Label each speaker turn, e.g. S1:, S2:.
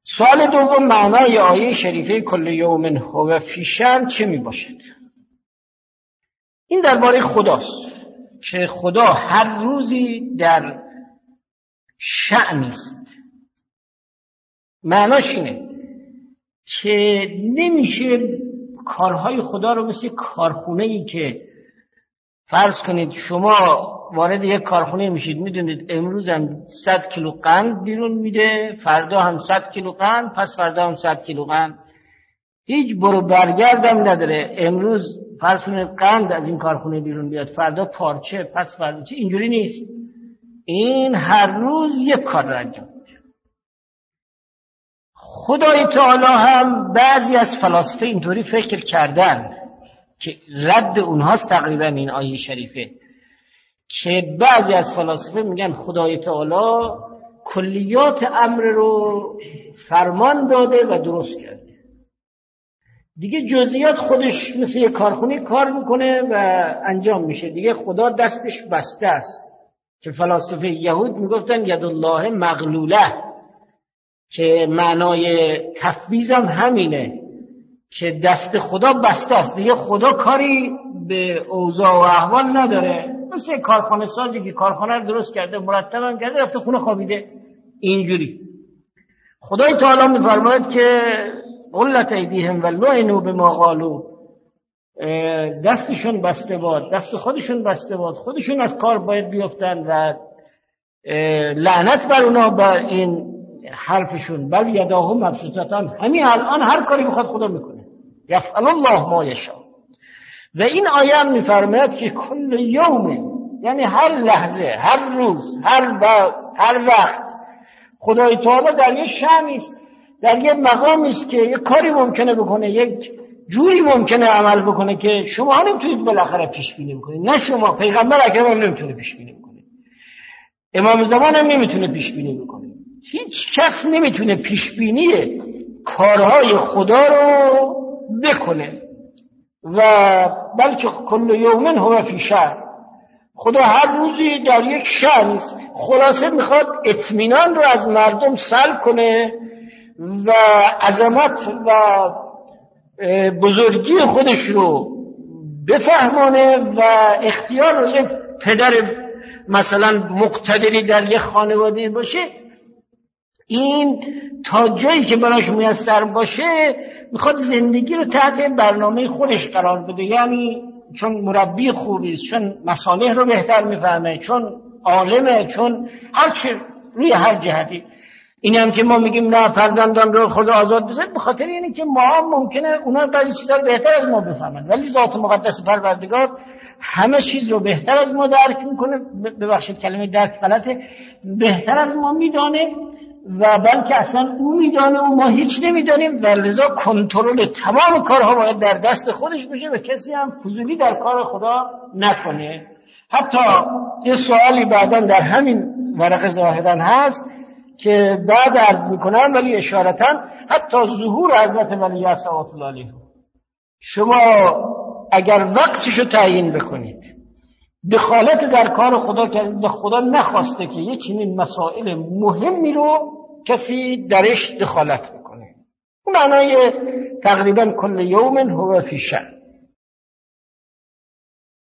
S1: سوال دوم، معنای آیه شریفه کل یوم هو فی شأن چه می باشد؟ این درباره خداست که خدا هر روزی در شأن است. معناش اینه که نمیشه کارهای خدا رو مثل کارخونه‌ای که فرض کنید شما وارد یک کارخونه میشید، میدونید امروز هم 100 کیلو قند بیرون میده، فردا هم 100 کیلو قند، پس فردا هم 100 کیلو قند، هیچ برو برگردم نداره. امروز فرض کنید قند از این کارخونه بیرون بیاد، فردا پارچه، پس فردا چه. اینجوری نیست. این هر روز یک کار را انجام میده. خدای تعالی هم بعضی از فلاسفه اینطوری فکر کردن که رد اونهاست تقریبا این آیه شریفه، که بعضی از فلاسفه میگن خدای تعالی کلیات امر رو فرمان داده و درست کرده، دیگه جزئیات خودش مثل یک کارخونه کار میکنه و انجام میشه، دیگه خدا دستش بسته است. که فلاسفه یهود میگفتن ید الله مغلوله، که معنای تفویض هم همینه که دست خدا بسته است، دیگه خدا کاری به اوضاع و احوال نداره. مثل کارخانه سازی که کارخانه رو درست کرده، مرتب هم کرده، رفته خونه خوابیده. اینجوری خدای تعالی میفرماید که غلت ایدیهم و لعنوا بما قالوا، دستشون بسته باد، دست خودشون بسته باد، خودشون از کار باید بیفتن و لعنت بر اونا بر این حرفشون. بل یداه مبسوطتان، همین الان هر کاری بخواد خدا میکنه. یفعل الله ما یشاء. و این آیه هم میفرماید که کل یوم، یعنی هر لحظه، هر روز، هر وقت خدای تعالی در یک شأنی است، در یک مقامی است که یک کاری ممکنه بکنه، یک جوری ممکنه عمل بکنه که شما نمیتونید بالاخره پیش بینی بکنید. نه شما، پیغمبر اکرم هم نمیتونه پیش بینی بکنه، امام زمان هم نمیتونه پیش بینی بکنه، هیچ کس نمیتونه پیش بینی کارهای خدا رو بکنه. و بلکه کل یوم هو فی شأن، خدا هر روزی در یک شأن است. خلاصه میخواد اطمینان رو از مردم سلب کنه و عظمت و بزرگی خودش رو بفهمانه و اختیار رو یک پدر مثلا مقتدری در یک خانواده باشه، این تا جایی که براش میسر باشه میخواد زندگی رو تحت برنامه خودش قرار بده. یعنی چون مربی خوبی است، چون مصالح رو بهتر میفهمه، چون عالمه، چون روی هر جهتی. این هم که ما میگیم نه فرزندان رو خدا آزاد بذارید، به خاطر اینه که ما هم ممکنه اونا بعضی چیزا رو بهتر از ما بفهمن، ولی ذات مقدس پروردگار همه چیز رو بهتر از ما درک میکنه. ببخشید کلمه درک غلطه، بهتر از ما میدانه و بلکه اصلا او میدانه و ما هیچ نمیدانیم، و لذا کنترل تمام کارها باید در دست خودش باشه و کسی هم فضولی در کار خدا نکنه. حتی یه سوالی بعداً در همین ورقه ظاهرا هست که بعد عرض میکنم، ولی اشارتا حتی ظهور حضرت ولی صلوات الله علیه، شما اگر وقتشو تعیین بکنید، دخالت در کار خدا کردید، خدا نخواسته که یه چنین مسائل مهمی رو کسی درش دخالت بکنه. اون معنای تقریبا کل یوم هو فی شأن.